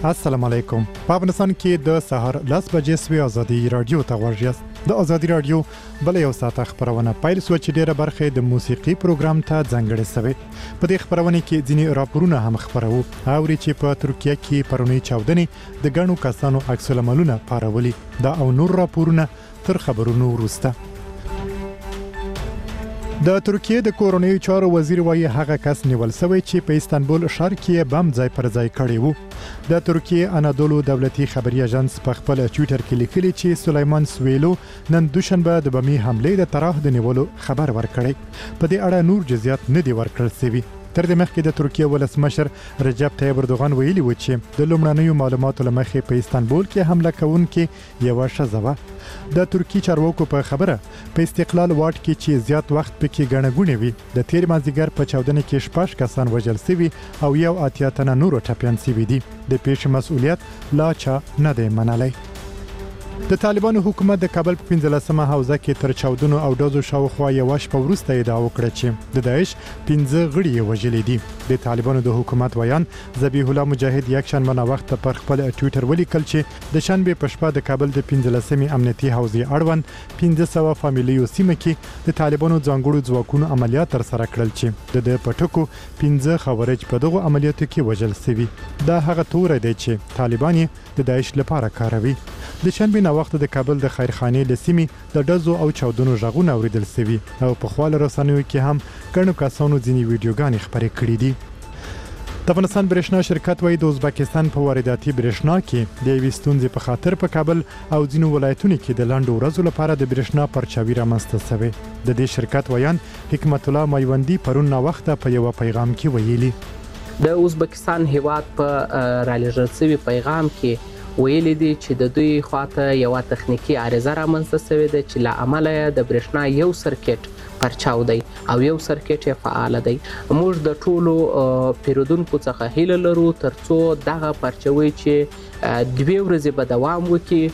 السلام علیکم. په افغانستان کې د سهار 10 بجې سوي ازادي رادیو ته ورژیاست. د ازادي رادیو بل یو ساعت خبرونه پیل سو چې ډیره برخه د موسیقي پروګرام ته ځانګړې شوی. په دې خبرونه کې ځینې راپورونه هم خبرو او چې په ترکیه کې پرونی چاودنې د ګڼو کسانو عکس العملونه پارولي. دا او نور راپورونه تر خبرونو وروسته. د ترکیه د کورونی چارو وزیر وایي هغه کس نیول شوی چې په استانبول ښار کې بم ځای پر ځای کړی وو. د ترکیه انادولو دولتي خبري اژانس په خپل ټوئیټر کې لیکلي چې سلیمان سویلو نن دوشنبه د بمي حمله د طرح د نیولو خبر ورکړی. په دې اړه نور جزئیات نه دی ورکړل شوی. تر دې مخکې د ترکیه ولسمشر رجب طیب اردوغان ویلي و چې د لومړنیو معلوماتو لمخې په استانبول کې حمله کوونکې یو ښځه وه. د ترکی چارواکو په خبره په استقلال واټ کې چې زیات وخت پکې غنغونې وي د تیر مازیګر په چاودنې کې شپږ کسان وژل شوي او یو اتیا تنه نور ټپيان شوي دي. د پیښې مسؤلیت لا چا نه دی منلی. د طالبانو حکومت د کابل په 15مه حوزه کې تر چاودنو او ډزو شاوخوا یو شپه وروسته ادعا وکړه چې د داعش 15 غړي وژلي دي. د طالبانو د حکومت ویان ذبیح الله مجاهد یک شنبه وخت پر خپل ټوئیټر ولیکل چې د شنبه په شپه د کابل د 15مې امنیتي حوزې اړوند 1500 فامیلیو سیمه کې د طالبانو ځانګړو ځواکونو عملیات تر سره کړل چې د پټکو 15 خوارج په دغه عملیاتو کې وژل شوي. دا هغه تور دی چې طالبان د داعش لپاره کاروي. د شنبه وخت د کابل د خیرخانې لسیمي د ډزو او چاودنو ژغونه اوریدل شوي او په خواله رسنیو کې هم ګڼو کسانو ځینې ویډیوګانې خپرې کړې دي. د افغانستان برېښنا شرکت وايي د ازبکستان په وارداتي برېښنا کې د یوې ستونزې په خاطر په کابل او ځینو ولایتونو کې د لنډو ورځو لپاره د برېښنا پرچاوي رامنځته شوی. د دې شرکت ویان حکمت الله میوندي پرون وخت په یو پیغام کې ویلي د ازبکستان هیواد په رالېږل شوي پیغام کې ویلي دي چې د دوی خواته یو تخنیکی عارضه رامنځته شوې ده چې له امله د برېښنا یو سرکټ پرچاو دی او یو سرکټ یې فعال دی. موږ د ټولو پیرودونکو څخه هیله لرو ترڅو دغه پرچاوي چې 2 ورځې به دوام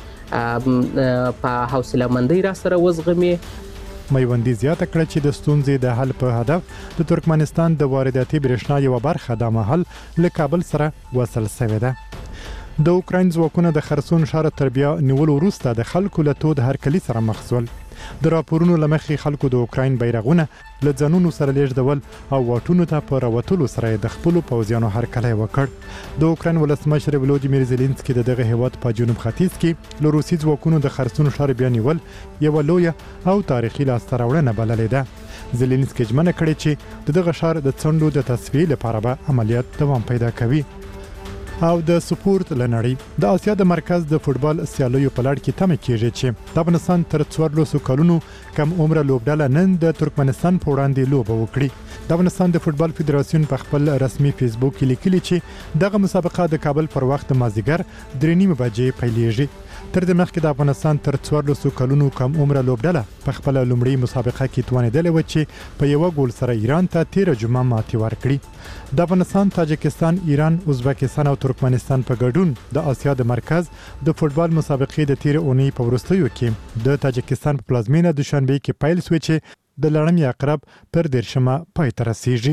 وکړي په حوصله مندۍ را سره وزغمي. میوندي زیاته کړه چې د ستونزې د حل په هدف د ترکمنستان د وارداتي برېښنا یو برخه د محل له کابل سره وصل شوې ده. د اوکراین ځواکونه د خرسون ښار تر بیا نیولو وروسته د خلکو له تود هرکلي سره مخ شول. د راپورونو له مخې خلکو د اوکراین بیرغونه له ځانونو سره لیږدول او واټونو ته په راوتلو سره د خپلو پوځیانو هرکلی وکړ. د اوکراین ولسمشر ولودیمیر زيلنسکي د دغه هیواد په جنوب ختیځ کې له روسي ځواکونو د خرسون ښار بیا نیول یو لویه او تاریخي لاسته راوړنه بللې ده. زيلنسکي ژمنه کړې چې دغه ښار د څنډو د تصفیې لپاره به عملیات دوام پیدا کوي. او د سپورت لنړی د آسیا د مرکز د فوتبال سیالیو په لړ کې تمه کیږي چې د افغانستان تر 14 کلونو کم عمره لوبډله نن د ترکمنستان په وړاندې لوبه وکړي. د افغانستان د فوتبال فدراسیون په خپل رسمي فیسبوک کې لیکلي چې دغه مسابقه د کابل پر وخت مازیګر 3:30 بجې پیلېږي. تر دې مخکې د افغانستان تر 14 کلونو کم عمره لوبډله په خپل لومړی مسابقه کې توانېدلې و چې په یو ګول سره ایران ته 13 جمعه ماتې ورکړي. د افغانستان، تاجکستان، ایران، ازبکستان او ترکمنستان په ګډون د آسیا د مرکز د فوتبال مسابقې د تیر اونۍ په وروستیو کې د تاجکستان په پلازمینه دوشنبه کې پیل شوې چې د لړمې عقرب پر 13 پای ته رسیږي.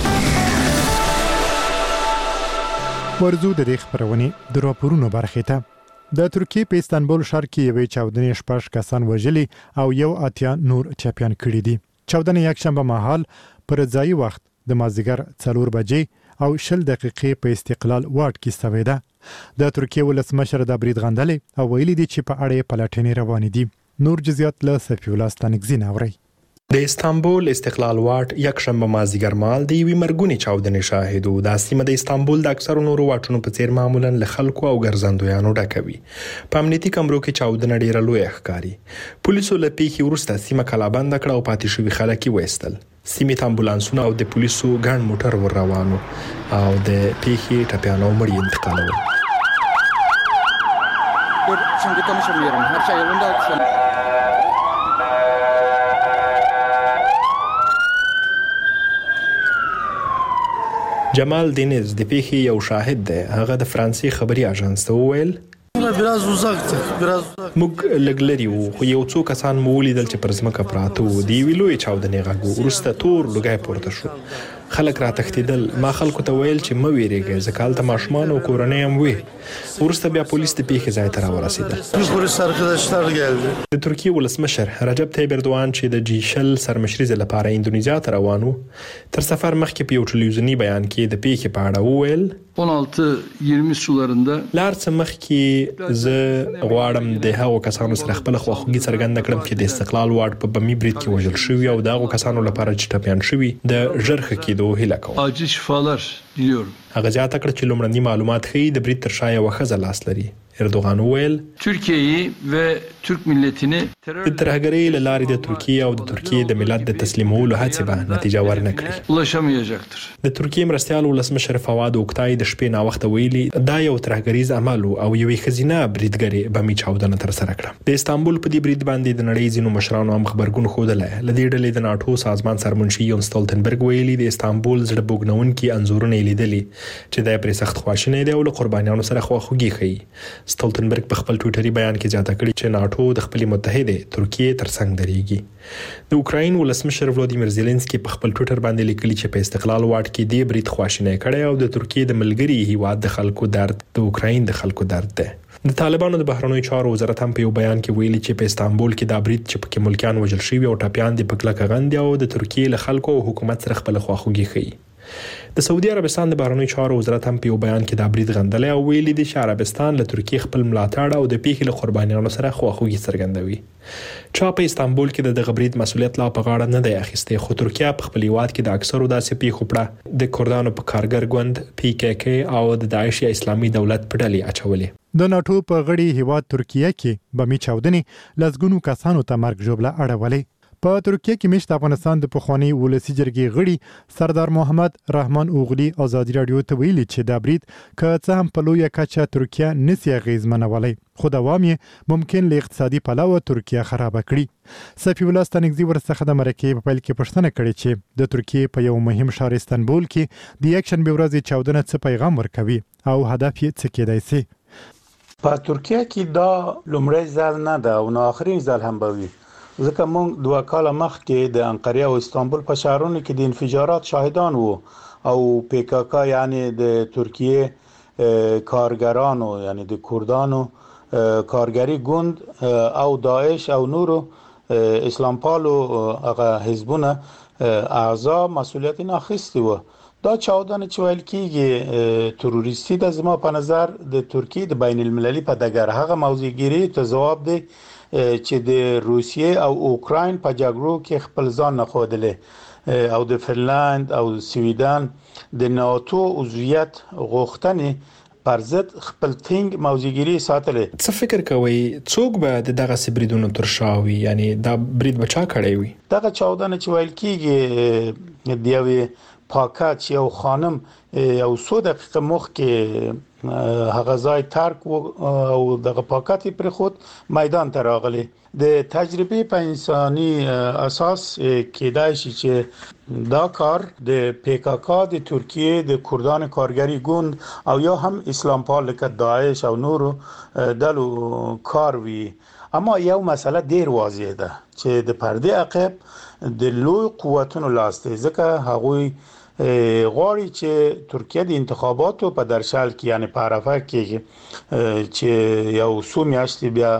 ورزو د دې خبرونې د راپورونو برخې ته. د ترکیه په استانبول ښار کې یوې چاودنې 6 کسان وژلي او یو اتیا نور ټپيان کړي دي. چاودنې یک شنبه مهال پر ځای وخت د مازیګر 4 بجې او 20 دقیقې په استقلال واټ کې شوې ده. د ترکیه ولسمشر د برید غندلې او ویلي دي چې په اړه پلټنې روانې دي. نور جزئیات له صفی الله ستانکزین اوري. د استانبول استقلال واټ یک شنبه مازیګر مال د یوې مرګونې چاودنې شاهد و. د سیمه د استانبول د اکثرو نورو واټونو په څیر معمولا له خلکو او ګرځندویانو ډکوي. په امنیتي کمرو کې چاودنه ډیره لوی ښکاري. پولیسو له پیښې وروسته سیمه کلابند کړه او پاتې شوي خلک وایستل. سیمې ته امبولانسونه او د پولیسو ګڼ موټر ور روانو او د پیښې ټپیان او مړي انتقالول. جمال دینز د پیښې یو شاهد دی. هغه د فرانسې خبري اژانس ته وویل موږ لګلري وو خو یو څو کسان مو ولیدل چې پر ځمکه پراته وو. د یوې لویې چاودنې غږ وروسته تور لوګی پورته شو. خلک را تښتیدل. ما خلکو ته ویل چې مه ویریږئ، ځکه هلته ماشومان او کورنۍ هم وي. وروسته بیا پولیس د پیښې ځای ته راورسېدل. د ترکیې ولسمشر رجب طیب اردوغان چې د G20 سرمشرۍ لپاره اندونیزیا ته روان و، تر سفر مخکې په یو ټلویزیوني بیان کې د پیښې په اړه وویل 16-20 sularında لار څه مخکې زه غواړم د هغو کسانو سره خپل خواخوږي څرګنده کړم چې د استقلال واټ په بمي برید کې وژل شوي او د هغو کسانو لپاره چې ټپیان شوي د ژر ښه کېدو هیله کوم. acil şifalar diliyorum. هغه زیاته کړه چې لومړني معلومات ښیي د برید تر شا یوه ښځه لاس لري. اردوغان وویل Türkiye'yi ve Türk milletini د ترهګرۍ له لارې د ترکیې او د ترکیې د ملت د تسلیمولو هڅې به نتیجه ورنه کړي. ulaşamayacaktır. د ترکیې مرستیال ولسمشر فواد اوکتای د شپې ناوخته ویلي دا یو ترهګریز عمل او یوې ښځینه بریدګرې بمي چاودنه ترسره کړه. د استانبول په دې برید باندې د نړۍ ځینو مشرانو هم خبرګون ښودلی. له دې ډلې د ناټو سازمان سرمنشي یون سټولتنبرګ ویلي د استانبول زړه بوږنونکي انځورونه یې لیدلي چې دا پرې سخت خواشینی دی او له قربانیانو سره خواخوږي ښیي. سټولتنبرګ په خپل ټویټري بیان کې زیاته کړې چې ناټو د خپلې متحده ترکیې ترڅنګ درېږي. د اوکراین ولسمشر ولادیمیر زيلنسکي په خپل ټویټر باندې لیکلي چې په استقلال واټ کې دی برید خواشینی کړي او د ترکیې د ملګری هیواد د خلکو درد د اوکراین د خلکو درد دی. د طالبانو د بهرنیو چارو وزارت هم په یو بیان کې ویلي چې په استانبول کې دا برید چې پکې ملکیان وژل شوي او ټپیان دي په کلکه غندي او د ترکیې له خلکو او حکومت سره خپل خواخوږي ښیي. د سعودي عربستان د بهرنیو چارو وزارت هم په یو بیان کې دا برید غندلی او ویلي دی چې عربستان له ترکیې خپل ملاتړ او د پیښې له قربانیانو سره خواخوږي څرګندوي. چا په استانبول کې د دغه برید مسؤلیت لا په غاړه نه دی اخیستی، خو ترکیه په خپل هیواد کې د اکثرو داسې پیښو په د کردانو په کارګر ګوند PKK او د داعش یا اسلامي دولت په ډلې اچولې. د ناټو په غړي هیواد ترکیه کې بمي چاودنې لزګونو کسانو ته مرګ ژوبله اړولې. په ترکیه کې مشت افغانستان د پخوانی ولسی جرګې غړي سردار محمد رحمان اوغلی ازادي رادیو ته ویلي چې دا برید که څه هم په لویه کچه ترکیه نسی اغیزمنولی خو دوام یې ممکن له اقتصادي پلوه ترکیه خراب کړي. صفی الله ستانکزی ورڅخه د مرکې په پیل کې پوښتنه کړې چې د ترکیه په یو مهم ښار استانبول کې د یکشنبه ورځې چاودنه څه پیغام ورکوي او هدف یې څه کېدای شي. په ترکیه کې دا لومړی ځل نه ده او نه آخرین ځل هم به وي، ځکه موږ 2 کاله مخکې د انقره او استانبول په ښارونو کې د انفجارات شاهدان وو او PKK یعنی د ترکیه کارګرانو یعنی د کردانو کارګری ګوند او داعش او نورو اسلام پالو هغه حزبونه اعضا مسئولیت نه اخیستی وو. دا چاودنه چې ویل کېږي تروریستي د زما په نظر د ترکیه د بین المللي په دګر هغه موضوعګيري ته جواب دی چې د روسیې او اوکراین په جګړو کې خپل ځان نه خوده او د فنلاند او سویډن د ناتو عضویت غوښتنې پر ضد خپل ټینګ موضوعګيري ساتلې. څه فکر کوي څوک به دغه سبریدونو تر شاوي یعنی دا برید بچا کړی وي؟ دغه چاودنه چې ویل کېږي د یوې پاکټ یو خانم یو 100 دقیقه مخکې هغه ځای ترک او دغه پاکټ پر خود میدان ته راغلی. د تجربه په انساني اساس کېدای شي چې دا کار د PKK د ترکیه د کردان کارګری ګوند او یا هم اسلام پال لکه داعش او نورو دلو کار وي. اما یو مسله ډیر واضح ده چې د پرده عقب د لوی قوتونو لاس دی، ځکه هغوی غواړي چې ترکیه د انتخاباتو په درشل کې یعنی په عرفه کې چې یو څو میاشتې بیا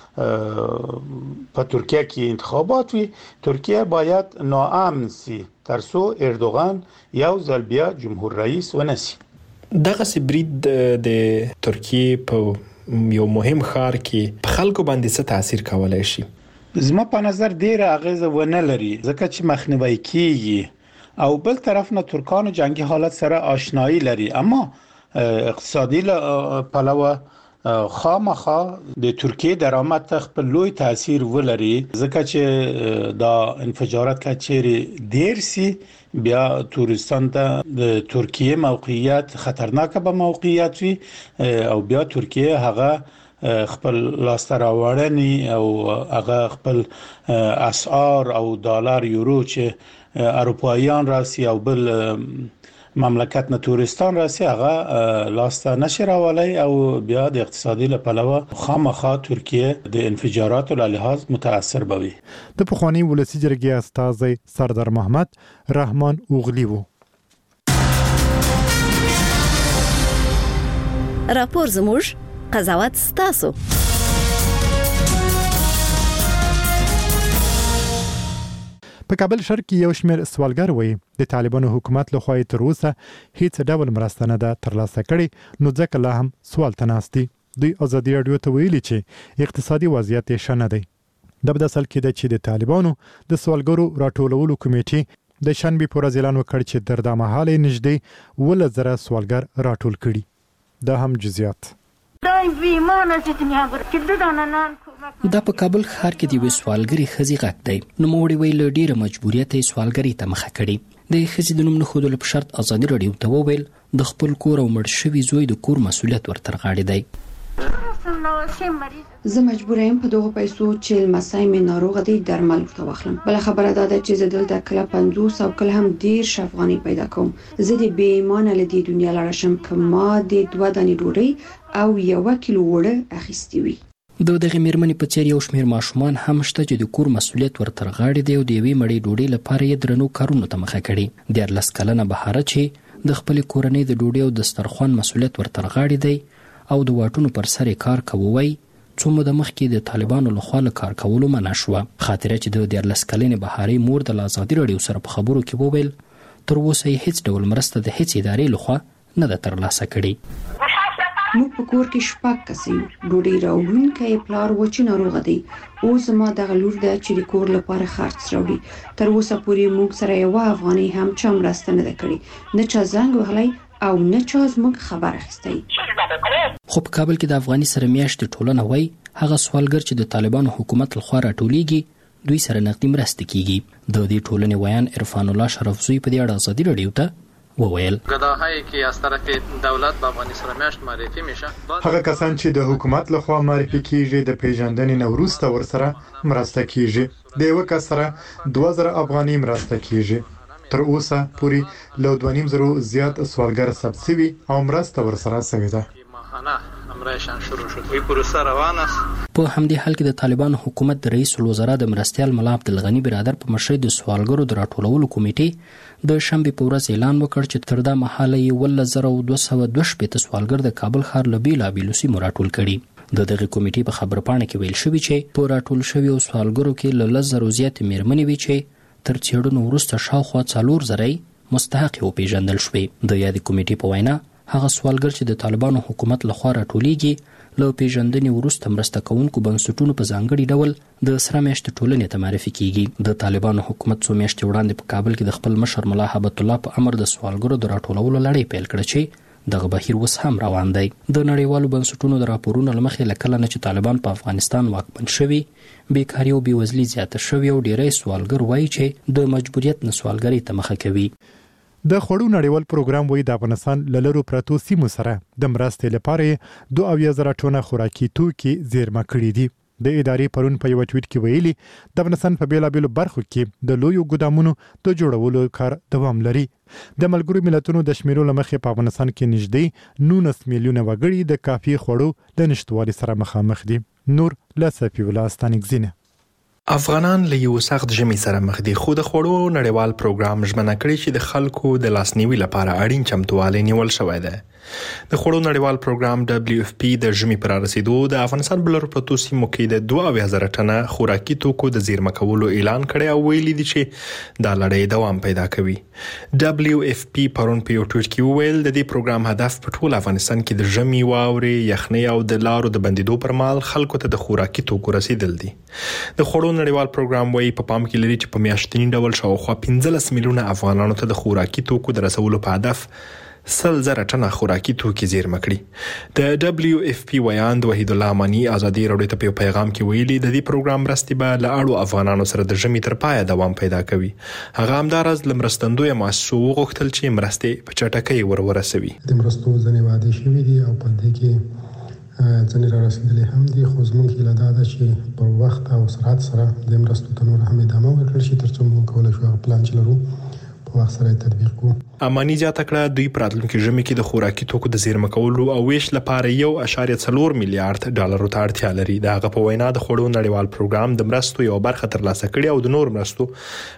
په ترکیه کې انتخابات وي، ترکیه باید ناامن سي ترڅو اردوغان یو ځل بیا جمهور رئیس ونسي. دغه برید د ترکیه په یو مهم ښار کې په خلکو باندې څه تاثیر کولای شي؟ زما په نظر ډیره اغیزه ونه لري، ځکه چې مخنیوي کیږي او بل طرف نه ترکانو جنگي حالت سره آشنایی لري، اما اقتصادي پلوه خامخا د ترکیه درآمد ته خپل لوی تاثیر ولري، ځکه چې دا انفجارات کچېری ډیر سي بیا تورستان ته د ترکیه موقعیت خطرناک به موقعیت وي او بیا ترکیه هغه خپل لاستراوړنی او هغه خپل اسعار او دلار یورو چې اروپایان راسي او بل مملکت نه تورستان راسي هغه لاسته نشراولي او بیا د اقتصادي لپاره خامخا ترکیه د انفجاراتو له لحاظ متاثر بوي. د پخوانی ولسی جرګې استاد سردار محمد رحمان اوغلی وو. راپور زموږ، قضاوت ستاسو. په کابل شهر کې یو شمېر سوالګر وایي د طالبانو حکومت لخوا تر اوسه هیڅ ډول مرسته نه ده ترلاسه کړې، نو ځکه لا هم سوال ته ناست دي. دوی ازادي راډیو ته ویلي چې اقتصادي وضعیت یې ښه نه دی. د بداسل کې د چې د طالبانو د سوالګرو راټولولو کمیټې د شنبې پر ورځ اعلان وکړ چې تر دا مهاله نږدې 1000 سوالګر راټول کړي. دا هم جزئیات. دا په کابل ښار کې د یوې سوالګرې ښځې غږ دی. نوموړې ویل ډېره مجبوریت یې سوالګرۍ ته مخه کړې. د ښځې د نوم نه ښودلو په شرط ازادي راډیو ته وویل د خپل کور او مړ شوي زوی د کور مسؤلیت ورتر غاړې دی. زه مجبور یم په دغه پیسو چې لمسی مې ناروغه دی درمل ورته واخلم. بل خبره دا ده چې زه دلته کله 50 او کله هم 10 افغانۍ پیدا کوم. زه د بې ایمانه له دې دنیا لاړ شم که ما د 2 دانې ډوډۍ او 1 کیلو وړه اخیستې وي. د دغه میرمنې په څیر یو شمېر ماشومان هم شته چې د کور مسؤلیت ورتر غاړې دی او د یوې مړۍ ډوډۍ لپاره یې درنو کارونو ته مخه کړې. 14 کلنه بهاره چې د خپلې کورنۍ د ډوډۍ او دسترخوان مسؤلیت ورتر غاړې دی او د واټونو پر سر کار کوي، څو موده مخکې د طالبانو لخوا له کار کولو منع شوه. خاطره چې د 14 کلنې بهارې مور د ازادي راډیو سره په خبرو کې وویل تر اوسه هیڅ ډول مرسته د هیڅ ادارې لخوا نه ده ترلاسه کړې. موږ په کور کې 6 کس یو. ډوډۍ راوړونکی پلار و چې ناروغه دی. او زما دغه لور ده چې د کور لپاره خرڅ راوړي. تر اوسه پورې موږ سره 1 افغانۍ هم چا مرسته نه ده کړې. نه چا زنګ وهلی او نه چا زموږ خبر اخیستی. خو په کابل کې د افغاني سره میاشتې ټولنه وایي هغه سوالګر چې د طالبانو حکومت لخوا راټولیږي دوی سره نقدي مرسته کیږي. د دې ټولنې ویان عرفان الله شرفزوی په دې اړه ازادي راډیو ته وویل گداهایی که از طرف دولت به افغانی سره میاشت معرفی میشه، هغه کسان چې د حکومت لخوا معرفي کیږي د پیژندنې نه وروسته ورسره مرسته کیږي. د یو کس سره 2000 افغانۍ مرسته کیږي. تر اوسه پورې له 2.5 زیات سوالګر ثبت شوي او مرسته ورسره شوې ده. په همدې حال کې د طالبانو حکومت د رئیس الوزرا د مرستیال ملا عبدالغنی برادر په مشرۍ د سوالګرو د راټولولو کمیټې د شنبې په ورځ اعلان وکړ چې تر دا مهاله یې 1222 سوالګر د کابل ښار له بیلابیلو سیمو راټول کړي. د دغه کمیټې په خبرپاڼه کې ویل شوي چې په راټول شویو سوالګرو کې له 10,000 زیاتې میرمنې وي چې تر څېړنو وروسته شاوخوا 4,000 مستحق وپېژندل شوې. د یادې کمیټې په وینا هغه سوالګر چې د طالبانو حکومت لخوا راټولیږي له پیژندنې وروسته مرسته کوونکو بنسټونو په ځانګړي ډول د سره میاشتې ټولنې ته معرفي کیږي. د طالبانو حکومت څو میاشتې وړاندې په کابل کې د خپل مشر ملا هبت الله په امر د سوالګرو د راټولولو لړۍ پیل کړه چې دغه بهیر اوس هم روان دی. د نړیوالو بنسټونو د راپورونو له مخې له کله نه چې طالبان په افغانستان واکمن شوي بیکاري او بېوزلي زیاته شوې او ډېری سوالګر وایي چې د مجبوریت نه سوالګرۍ ته مخه کوي. د خوړو نړیوال پروګرام وایي د افغانستان له لرو پرتو سیمو سره د مرستې لپاره 2,000 ټنه خوراکي توکي زیرمه کړي دي. د ادارې پرون په یو ټویټ کې ویلي د افغانستان په بیلابیلو برخو کې د لویو ګودامونو د جوړولو کار دوام لري. د ملګرو ملتونو د شمیرو له مخې په افغانستان کې نږدې 19 میلیونه وګړي د کافي خوړو د نشټوالي سره مخامخ دي. نور له صفي الله ستانګزینه. افغانان له یو سخت ژمي سره مخ دي، خو د خوړو نړیوال پروګرام ژمنه کړې چې د خلکو د لاسنیوي لپاره اړین چمتووالی نیول شوی دی. د خوړو نړیوال پروګرام WFP د ژمي پر رسیدو د افغانستان بلر پروتو سیمو کې د 2,000 ټنه خوراکي توکو د زیرمه کولو اعلان کړی او ویلي دي چې دا لړۍ دوام پیدا کوي. WFP پرون په یو ټویټ کې وویل د دې پروګرام هدف په ټول افغانستان کې د ژمي واورې، یخنۍ او د لارو د بندیدو پر مهال خلکو ته د خوراکي توکو رسیدل دي. د خوړو نړیوال پروګرام وايي په پام کې لري چې په میاشتني ډول شاوخوا 15 میلیونه افغانانو ته د خوراکي توکو د رسولو په هدف 100,000 ټنه خوراکي توکي زیرمه کړي. د WFP ویان د وحید الله امانی ازادي راډیو ته په پیغام کې ویلي د دې پروګرام مرستې به له اړو افغانانو سره د ژمي تر پایه دوام پیدا کوي. هغه همدارز لمرستندوی مؤسسو وغوښتل چې مرستې په چټکۍ ورسوي. د مرستو ځنې وعده شوې دي او په دې کې ځنې را رسیدلې هم دي، خو زموږ هیله دا ده چې په وخت او سرعت سره د مرستو ته نور هم ادامه ورکړل شي ترڅو موږ کولی شو هغه پلان چې لرو وخت سره تطبیق کو. امانی زیاته کړه دوی په راتلونکي ژمي کې د خوراکي توکو د زیرمه کولو او ویش لپاره 1.4 میلیارډ ډالرو ته اړتیا لري. د هغه په وینا د خوړو نړیوال پروګرام د مرستو یو برخه ترلاسه کړي او د نور مرستو